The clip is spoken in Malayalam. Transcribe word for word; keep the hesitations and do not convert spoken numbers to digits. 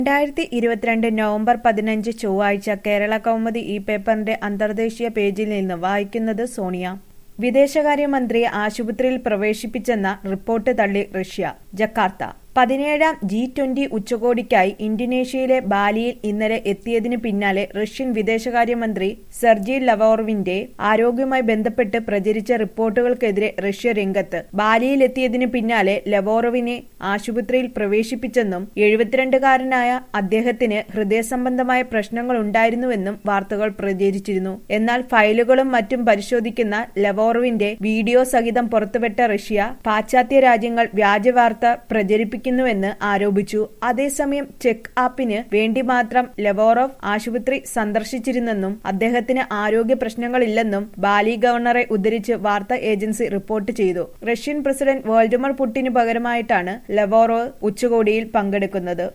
രണ്ടായിരത്തി ഇരുപത്തിരണ്ട് നവംബർ പതിനഞ്ച് ചൊവ്വാഴ്ച കേരള കൗമുദി ഈ പേപ്പറിന്റെ അന്തർദേശീയ പേജിൽ നിന്ന് വായിക്കുന്നത് സോണിയ. വിദേശകാര്യമന്ത്രിയെ ആശുപത്രിയിൽ പ്രവേശിപ്പിച്ചെന്ന റിപ്പോർട്ട് തള്ളി റഷ്യ. ജക്കാർത്ത. പതിനേഴാം ജി ട്വന്റി ഉച്ചകോടിക്കായി ഇന്തോനേഷ്യയിലെ ബാലിയിൽ ഇന്നലെ എത്തിയതിനു പിന്നാലെ റഷ്യൻ വിദേശകാര്യമന്ത്രി സെർജി ലവോറോവിന്റെ ആരോഗ്യവുമായി ബന്ധപ്പെട്ട് പ്രചരിച്ച റിപ്പോർട്ടുകൾക്കെതിരെ റഷ്യ രംഗത്ത്. ബാലിയിലെത്തിയതിനു പിന്നാലെ ലവോറോവിനെ ആശുപത്രിയിൽ പ്രവേശിപ്പിച്ചെന്നും എഴുപത്തിരണ്ടുകാരനായ അദ്ദേഹത്തിന് ഹൃദയസംബന്ധമായ പ്രശ്നങ്ങളുണ്ടായിരുന്നുവെന്നും വാർത്തകൾ പ്രചരിച്ചിരുന്നു. എന്നാൽ ഫയലുകളും മറ്റും പരിശോധിക്കുന്ന ലവോറോവിന്റെ വീഡിയോ സഹിതം പുറത്തുവിട്ട റഷ്യ പാശ്ചാത്യ രാജ്യങ്ങൾ വ്യാജവാർത്ത പ്രചരിപ്പിക്കും ുവെന്ന് ആരോപിച്ചു. അതേസമയം ചെക്ക് ആപ്പിന് വേണ്ടി മാത്രം ലവോറോവ് ആശുപത്രി സന്ദർശിച്ചിരുന്നെന്നും അദ്ദേഹത്തിന് ആരോഗ്യ പ്രശ്നങ്ങളില്ലെന്നും ബാലി ഗവർണറെ ഉദ്ധരിച്ച് വാർത്താ ഏജൻസി റിപ്പോർട്ട് ചെയ്തു. റഷ്യൻ പ്രസിഡന്റ് വ്ളാഡിമിർ പുടിന് പകരമായിട്ടാണ് ലവോറോവ് ഉച്ചകോടിയിൽ പങ്കെടുക്കുന്നത്.